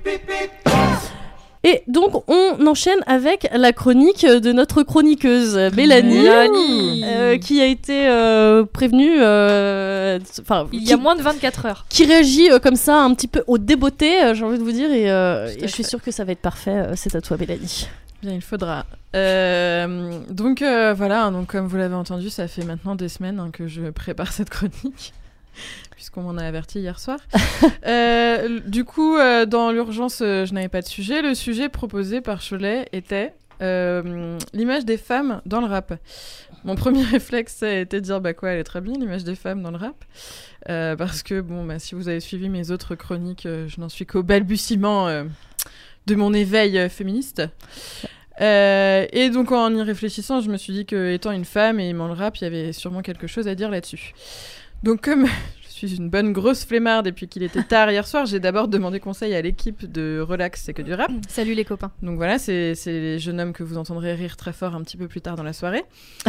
Et donc, on enchaîne avec la chronique de notre chroniqueuse, Mélanie. Qui a été prévenue il y a moins de 24 heures. Qui réagit comme ça un petit peu au débeauté, j'ai envie de vous dire. Et je suis sûre que ça va être parfait. C'est à toi, Mélanie. Bien, il faudra. Voilà, donc comme vous l'avez entendu, ça fait maintenant des semaines que je prépare cette chronique. Puisqu'on m'en a averti hier soir. Du coup, dans l'urgence, je n'avais pas de sujet. Le sujet proposé par Cholet était l'image des femmes dans le rap. Mon premier réflexe, ça a été de dire, elle est très bien, l'image des femmes dans le rap. Parce que, si vous avez suivi mes autres chroniques, je n'en suis qu'au balbutiement de mon éveil féministe. Et donc, en y réfléchissant, je me suis dit qu'étant une femme et aimant le rap, il y avait sûrement quelque chose à dire là-dessus. Donc, comme je suis une bonne grosse flemmarde et puis qu'il était tard hier soir, j'ai d'abord demandé conseil à l'équipe de Relax, c'est que du rap. Salut les copains. Donc voilà, c'est les jeunes hommes que vous entendrez rire très fort un petit peu plus tard dans la soirée.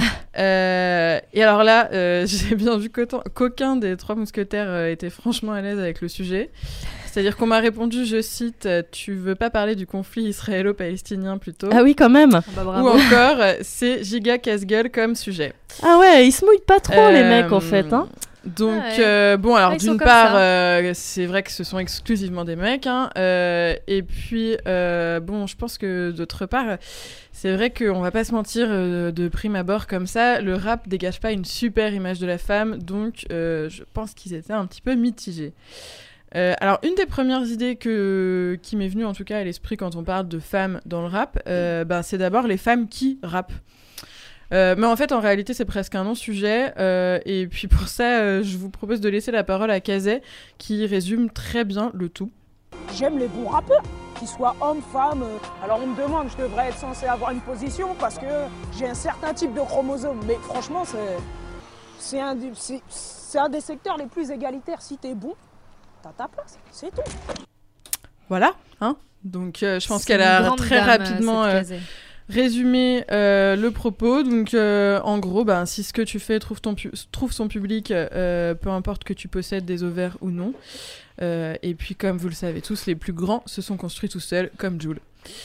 Et alors là, j'ai bien vu qu'aucun des trois mousquetaires était franchement à l'aise avec le sujet. C'est-à-dire qu'on m'a répondu, je cite, « Tu veux pas parler du conflit israélo-palestinien plutôt ?» Ah oui, quand même. Ou encore, c'est giga casse-gueule comme sujet. Ah ouais, ils se mouillent pas trop les mecs en fait, hein. Donc, d'une part, c'est vrai que ce sont exclusivement des mecs, hein, et puis, je pense que d'autre part, c'est vrai qu'on va pas se mentir, de prime abord comme ça, le rap dégage pas une super image de la femme, donc je pense qu'ils étaient un petit peu mitigés. Alors, une des premières idées qui m'est venue en tout cas à l'esprit quand on parle de femmes dans le rap, c'est d'abord les femmes qui rappent. Mais en fait, en réalité, c'est presque un non-sujet. Et puis pour ça, je vous propose de laisser la parole à Kazé, qui résume très bien le tout. J'aime les bons rappeurs, qu'ils soient hommes, femmes. Alors on me demande, je devrais être censé avoir une position parce que j'ai un certain type de chromosome. Mais franchement, c'est un des secteurs les plus égalitaires. Si t'es bon, t'as ta place, c'est tout. Voilà, hein. Donc je pense qu'elle a très rapidement... résumer le propos. Donc en gros, si ce que tu fais trouve son public, peu importe que tu possèdes des ovaires ou non. Et puis comme vous le savez tous, les plus grands se sont construits tout seuls, comme Jul.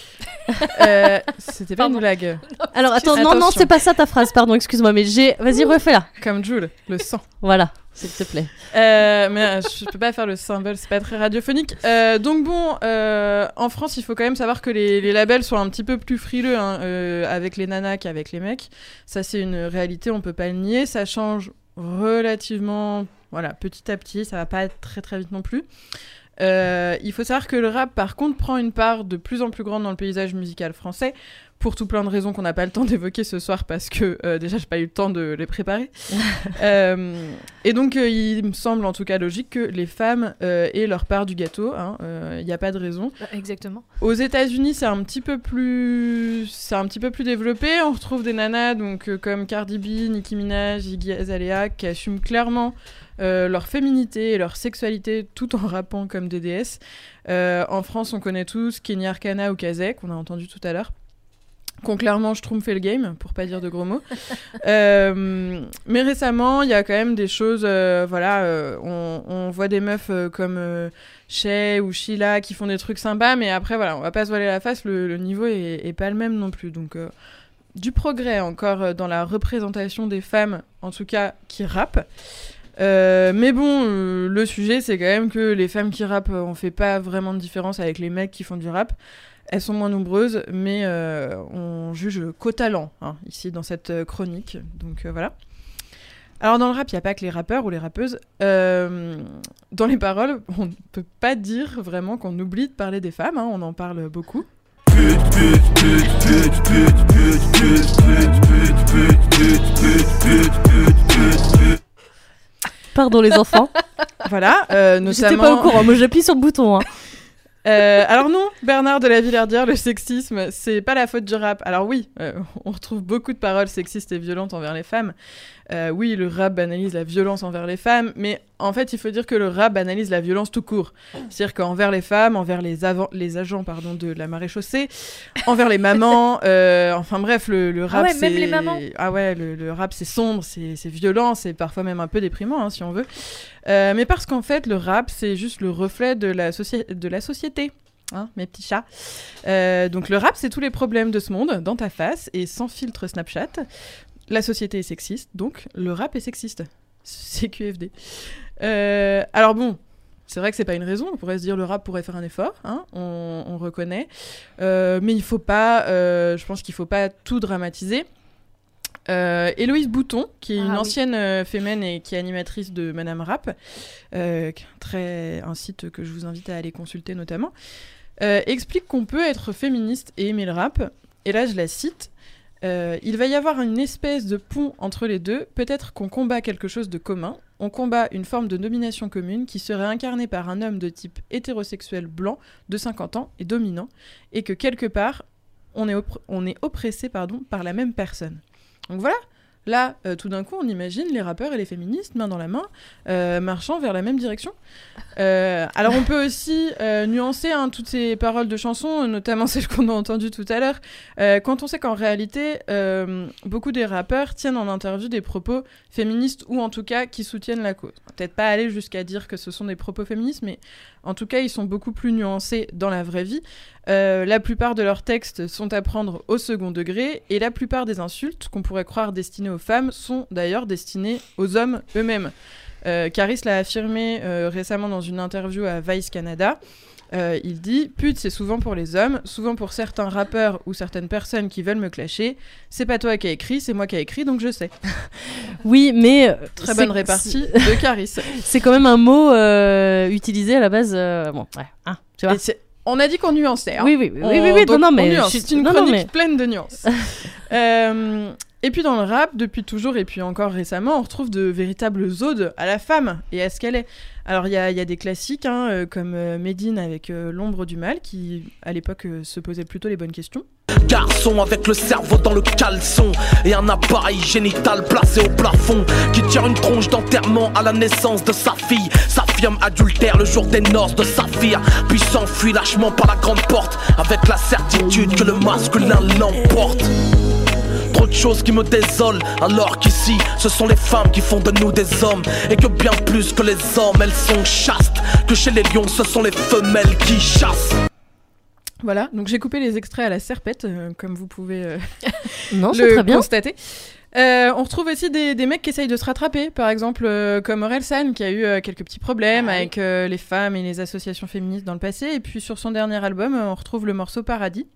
C'était pas une blague. Alors attends, non, c'est pas ça ta phrase, pardon, excuse-moi, mais vas-y, refais-la. Comme Jul, le sang. Voilà, s'il te plaît. Mais je peux pas faire le symbole, c'est pas très radiophonique. Donc en France, il faut quand même savoir que les labels sont un petit peu plus frileux avec les nanas qu'avec les mecs. Ça, c'est une réalité, on peut pas le nier. Ça change relativement, petit à petit. Ça va pas être très très vite non plus. Il faut savoir que le rap, par contre, prend une part de plus en plus grande dans le paysage musical français, pour tout plein de raisons qu'on n'a pas le temps d'évoquer ce soir, parce que déjà, j'ai pas eu le temps de les préparer. Et donc, il me semble en tout cas logique que les femmes aient leur part du gâteau. Il n'y a pas de raison. Exactement. Aux États-Unis, c'est un petit peu plus développé. On retrouve des nanas comme Cardi B, Nicki Minaj, Iggy Azalea, qui assument clairement leur féminité et leur sexualité tout en rappant comme des déesses. En France, on connaît tous Kenny Arcana ou Kazé, qu'on a entendu tout à l'heure, qui ont clairement schtroumpfé le game, pour pas dire de gros mots. Mais récemment, il y a quand même des choses, on voit des meufs comme Shay ou Sheila qui font des trucs sympas, mais après, on va pas se voiler la face, le niveau est pas le même non plus. Donc, du progrès encore dans la représentation des femmes, en tout cas, qui rappent. Mais le sujet, c'est quand même que les femmes qui rappent, on fait pas vraiment de différence avec les mecs qui font du rap. Elles sont moins nombreuses, mais on juge qu'au talent, ici, dans cette chronique. Donc, voilà. Alors, dans le rap, il n'y a pas que les rappeurs ou les rappeuses. Dans les paroles, on ne peut pas dire vraiment qu'on oublie de parler des femmes. On en parle beaucoup. Pardon les enfants. Voilà, notamment... J'étais pas au courant, moi j'appuie sur le bouton. Alors non, Bernard de la Villardière, le sexisme, c'est pas la faute du rap. Alors oui, on retrouve beaucoup de paroles sexistes et violentes envers les femmes. Oui, le rap banalise la violence envers les femmes, mais en fait, il faut dire que le rap banalise la violence tout court. C'est-à-dire qu'envers les femmes, envers les agents de la maréchaussée, envers les mamans, enfin bref, le rap, ah ouais, c'est... même les mamans. Ah ouais, le rap, c'est sombre, c'est violent, c'est parfois même un peu déprimant, si on veut. Mais parce qu'en fait, le rap, c'est juste le reflet de la société. Hein, mes petits chats. Donc le rap, c'est tous les problèmes de ce monde dans ta face et sans filtre Snapchat. La société est sexiste, donc le rap est sexiste. C'est QFD. Alors bon, c'est vrai que c'est pas une raison. On pourrait se dire le rap pourrait faire un effort, hein, on reconnaît. Mais il faut pas, je pense qu'il faut pas tout dramatiser. Héloïse Bouton, qui est une ancienne fémène et qui est animatrice de Madame Rap, un site que je vous invite à aller consulter notamment, explique qu'on peut être féministe et aimer le rap. Et là, je la cite. Il va y avoir une espèce de pont entre les deux. Peut-être qu'on combat quelque chose de commun. On combat une forme de domination commune qui serait incarnée par un homme de type hétérosexuel blanc de 50 ans et dominant, et que quelque part, on est oppressé par la même personne. Donc voilà, là, tout d'un coup, on imagine les rappeurs et les féministes, main dans la main, marchant vers la même direction. Alors on peut aussi nuancer toutes ces paroles de chansons, notamment celles qu'on a entendues tout à l'heure, quand on sait qu'en réalité, beaucoup des rappeurs tiennent en interview des propos féministes, ou en tout cas qui soutiennent la cause. Peut-être pas aller jusqu'à dire que ce sont des propos féministes, mais en tout cas, ils sont beaucoup plus nuancés dans la vraie vie. La plupart de leurs textes sont à prendre au second degré, et la plupart des insultes qu'on pourrait croire destinées aux femmes sont d'ailleurs destinées aux hommes eux-mêmes. Caris l'a affirmé récemment dans une interview à Vice Canada. Il dit « Pute, c'est souvent pour les hommes, souvent pour certains rappeurs ou certaines personnes qui veulent me clasher. C'est pas toi qui as écrit, c'est moi qui ai écrit, donc je sais. » Oui, mais... Très bonne répartie de Caris. C'est quand même un mot utilisé à la base... bon, ouais, hein, tu vois. On a dit qu'on nuançait. Hein. Oui, non, mais... C'est une chronique pleine de nuances. Et puis dans le rap, depuis toujours et puis encore récemment, on retrouve de véritables odes à la femme et à ce qu'elle est. Alors il y a des classiques comme Medine avec L'ombre du mal, qui à l'époque se posait plutôt les bonnes questions. Garçon avec le cerveau dans le caleçon et un appareil génital placé au plafond qui tire une tronche d'enterrement à la naissance de sa fille. Sa femme adultère le jour des noces de Saphir, puis s'enfuit lâchement par la grande porte avec la certitude que le masculin l'emporte. Trop de choses qui me désolent, alors qu'ici, ce sont les femmes qui font de nous des hommes. Et que bien plus que les hommes, elles sont chastes. Que chez les lions, ce sont les femelles qui chassent. Voilà, donc j'ai coupé les extraits à la serpette, comme vous pouvez non, c'est très bien. Constater. On retrouve aussi des mecs qui essayent de se rattraper, par exemple comme Orelsan qui a eu quelques petits problèmes avec les femmes et les associations féministes dans le passé. Et puis sur son dernier album, on retrouve le morceau Paradis.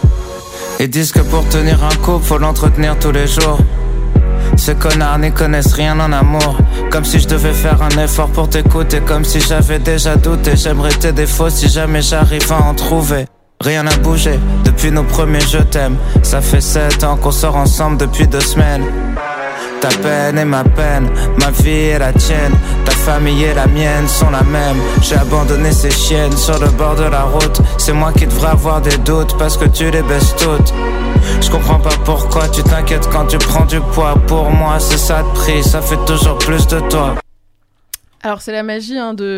Ils disent que pour tenir un couple, faut l'entretenir tous les jours. Ces connards n'y connaissent rien en amour. Comme si je devais faire un effort pour t'écouter. Comme si j'avais déjà douté. J'aimerais tes défauts si jamais j'arrive à en trouver. Rien n'a bougé depuis nos premiers je t'aime. Ça fait 7 ans qu'on sort ensemble depuis 2 semaines. Ta peine est ma peine, ma vie est la tienne. Ta famille et la mienne sont la même. J'ai abandonné ces chiennes sur le bord de la route. C'est moi qui devrais avoir des doutes parce que tu les baisses toutes. Je comprends pas pourquoi tu t'inquiètes quand tu prends du poids. Pour moi c'est ça de prix, ça fait toujours plus de toi. Alors c'est la magie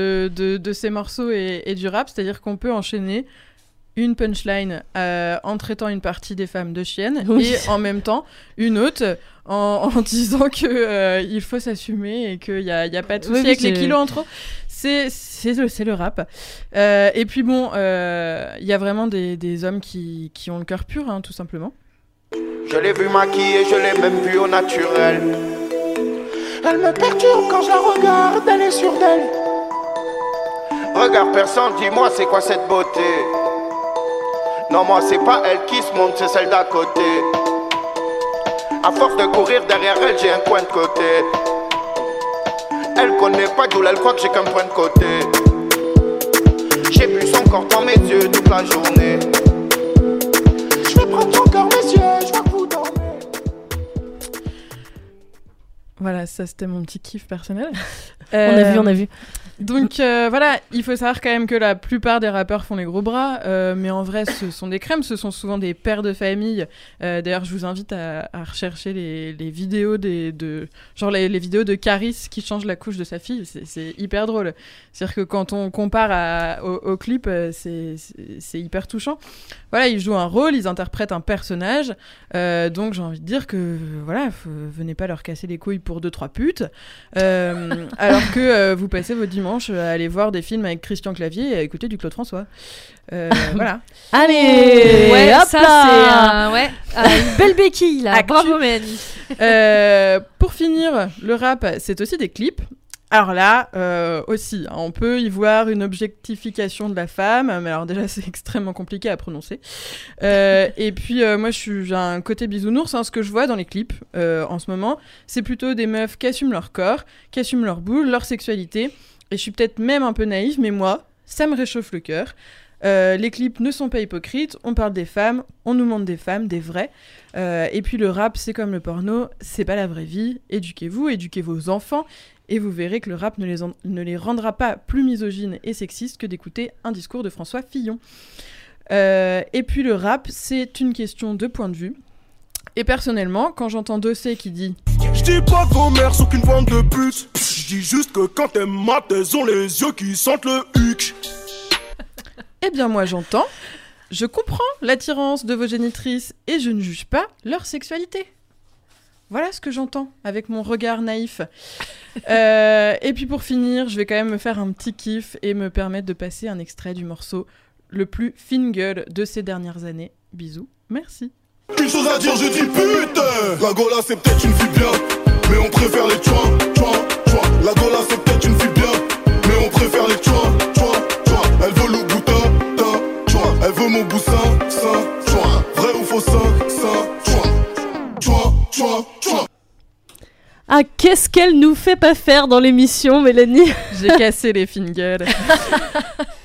de ces morceaux et du rap, c'est-à-dire qu'on peut enchaîner une punchline en traitant une partie des femmes de chiennes et en même temps une autre en disant que il faut s'assumer et qu'il y a pas de souci avec les kilos en trop. C'est le rap. Et puis bon, il y a vraiment des hommes qui ont le cœur pur, hein, tout simplement. Je l'ai vue maquillée, je l'ai même vue au naturel. Elle me perturbe quand je la regarde, elle est sûre d'elle. Regarde personne, dis-moi c'est quoi cette beauté. Non, moi c'est pas elle qui se monte, c'est celle d'à côté. À force de courir derrière elle, j'ai un point de côté. Elle connaît pas d'où elle croit que j'ai qu'un point de côté. J'ai vu son corps dans mes yeux toute la journée. Je vais prendre ton corps, messieurs, je vois que vous dormez. Voilà, ça c'était mon petit kiff personnel. On a vu. Donc voilà, il faut savoir quand même que la plupart des rappeurs font les gros bras, mais en vrai ce sont des crèmes, ce sont souvent des pères de famille. D'ailleurs je vous invite à rechercher les vidéos les vidéos de Caris qui change la couche de sa fille, c'est hyper drôle. C'est-à-dire que quand on compare au clip, c'est hyper touchant. Voilà, ils jouent un rôle, ils interprètent un personnage, donc j'ai envie de dire que venez pas leur casser les couilles pour 2-3 putes, alors que vous passez votre dimanche dimanche à aller voir des films avec Christian Clavier et à écouter du Claude François. Voilà. Allez, ouais, hop ça là. c'est une belle béquille là. Bravo Mélanie. Pour finir, le rap, c'est aussi des clips. Alors là, aussi, hein, on peut y voir une objectification de la femme, mais alors déjà c'est extrêmement compliqué à prononcer. Et puis moi j'ai un côté bisounours, hein, ce que je vois dans les clips en ce moment, c'est plutôt des meufs qui assument leur corps, qui assument leur boule, leur sexualité, et je suis peut-être même un peu naïve, mais moi, ça me réchauffe le cœur. Les clips ne sont pas hypocrites, on parle des femmes, on nous montre des femmes, des vraies. Et puis le rap, c'est comme le porno, c'est pas la vraie vie. Éduquez-vous, éduquez vos enfants, et vous verrez que le rap ne les rendra pas plus misogynes et sexistes que d'écouter un discours de François Fillon. Et puis le rap, c'est une question de point de vue. Et personnellement, quand j'entends Dossé qui dit « Je dis pas que vos mères sont qu'une bande de putes, je dis juste que quand elles matent, elles ont les yeux qui sentent le huc. » Eh bien moi j'entends, je comprends l'attirance de vos génitrices et je ne juge pas leur sexualité. Voilà ce que j'entends avec mon regard naïf. Et puis pour finir, je vais quand même me faire un petit kiff et me permettre de passer un extrait du morceau le plus fine gueule de ces dernières années. Bisous, merci. Une chose à dire, je dis putain. La Gola c'est peut-être une fille bien, mais on préfère les tchouin, tchouin, tchouin. La Gola c'est peut-être une fille bien, mais on préfère les tchouin, tchouin, tchouin. Elle veut le boutin, tchouin. Elle veut mon boussin, sein, tchouin. Vrai ou faux sein, tchouin, tchouin, tchouin, tchouin. Ah, qu'est-ce qu'elle nous fait pas faire dans l'émission, Mélanie? J'ai cassé les fine gueules.